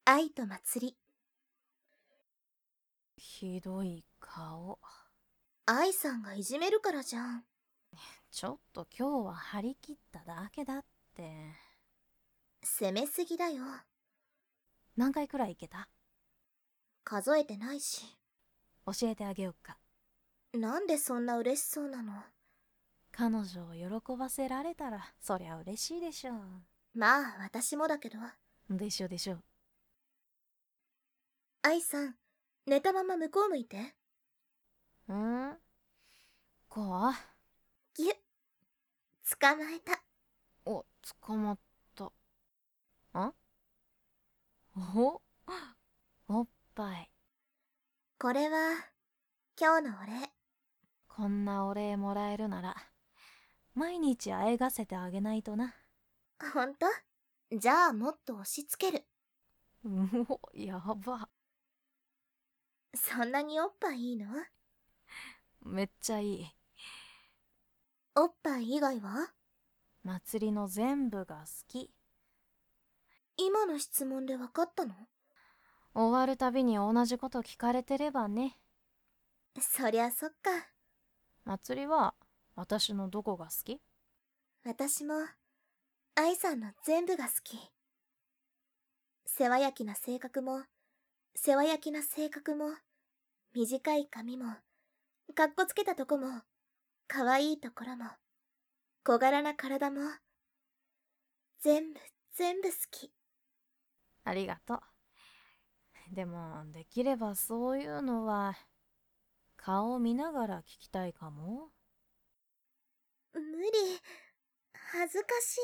愛と祭り。 ひどい顔。 愛さんがいじめるからじゃん。 ちょっと今日は張り切っただけだって。 責めすぎだよ。 何回くらい行けた？ 数えてないし。 教えてあげようか。 なんでそんな嬉しそうなの？ 彼女を喜ばせられたらそりゃ嬉しいでしょ。 まあ私もだけど。 でしょでしょ。 愛さん、寝たまま向こう向いて。 こう？ ぎゅっ。捕まえた。 お、捕まった。おっぱい。 これは今日のお礼。 こんなお礼もらえるなら毎日あえがせてあげないとな。 ほんと？じゃあもっと押し付ける。 うお、やば。 そんなにおっぱいいいの？ めっちゃいい。 おっぱい以外は？ 祭りの全部が好き。 今の質問で分かったの？ 終わるたびに同じこと聞かれてればね。 そりゃそっか。 祭りは私のどこが好き？ 私も愛さんの全部が好き。世話焼きな性格も、世話焼きな性格も、短い髪も、かっこつけたとこも、可愛いところも、小柄な体も、全部好き。 ありがとう。でもできればそういうのは顔を見ながら聞きたいかも。 無理。恥ずかし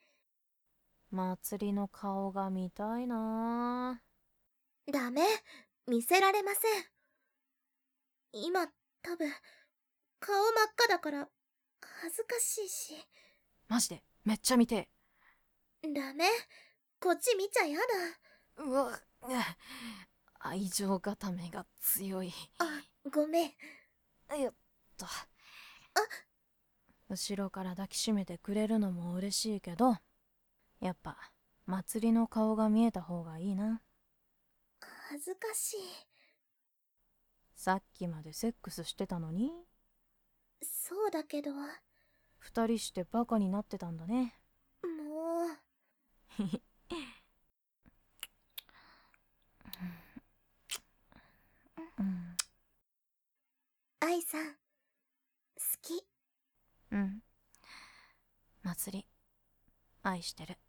祭りの顔が見たいな。 い。ダメ。見せられません。今、多分、顔真っ赤だから、恥ずかしいし。 マジでめっちゃ見て。 ダメ。こっち見ちゃやだ。 うわ、愛情固めが強い。 あ、ごめん。 よっと。後ろから抱きしめてくれるのも嬉しいけど、やっぱ祭りの顔が見えた方がいいな。 恥ずかしい。 さっきまでセックスしてたのに。 そうだけど、も二人してバカになってたんだね。 う。愛さん、好き。 うん。祭り愛してる。